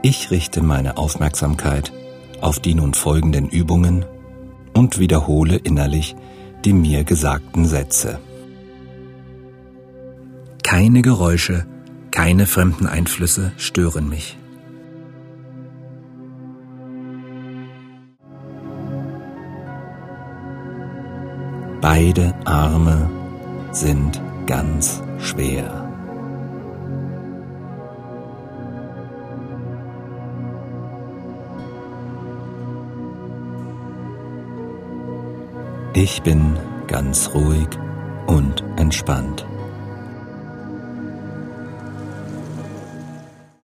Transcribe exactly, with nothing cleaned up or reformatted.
Ich richte meine Aufmerksamkeit auf die nun folgenden Übungen und wiederhole innerlich die mir gesagten Sätze. Keine Geräusche, keine fremden Einflüsse stören mich. Beide Arme sind ganz schwer. Ich bin ganz ruhig und entspannt.